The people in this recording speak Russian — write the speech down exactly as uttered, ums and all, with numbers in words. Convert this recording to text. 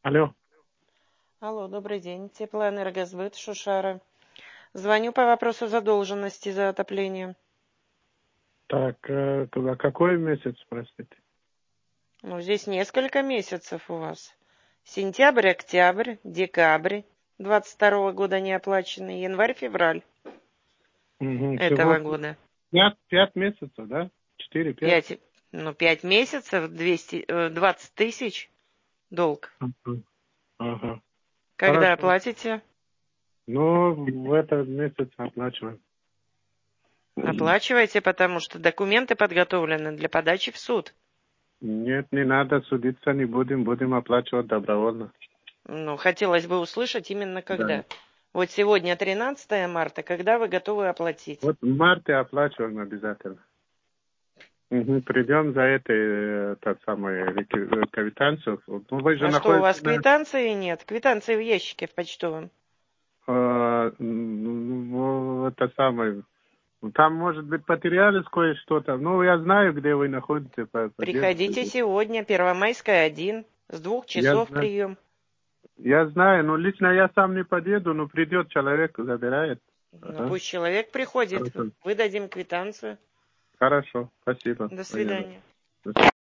Алло. Алло, добрый день. Теплоэнергосбыт, Шушара. Звоню по вопросу задолженности за отопление. Так, э, к- какой месяц, простите? Ну, здесь несколько месяцев у вас. Сентябрь, октябрь, декабрь двадцать второго года не оплаченный, январь, февраль Мгм, этого всего года. пять, пять месяцев, да? Четыре, пять? Пять, ну, пять месяцев, двести, э, двадцать тысяч долг. Мгм. Ага. Когда Хорошо. оплатите? Ну, в этот месяц оплачиваем. Оплачивайте, потому что документы подготовлены для подачи в суд. Нет, не надо судиться, не будем, будем оплачивать добровольно. Ну, хотелось бы услышать именно Да. когда. Вот сегодня тринадцатое марта, когда вы готовы оплатить? Вот в марте оплачиваем обязательно. Мгм, придем за этой, э, тот самый, реки- э, квитанцию. Ну, вы же А что, у вас находитесь на... квитанции нет? Квитанции в ящике в почтовом. э, ну, это самое... Ну, там, может быть, потерялись кое-что-то. Ну, я знаю, где вы находитесь. По, по Приходите детству. сегодня, Первомайская, один, с двух Я часов знаю. прием. Я знаю, но лично я сам не подъеду, но придет человек, забирает. Ну, Ага. пусть человек приходит, Хорошо. выдадим квитанцию. Хорошо. Спасибо. До Понятно. свидания.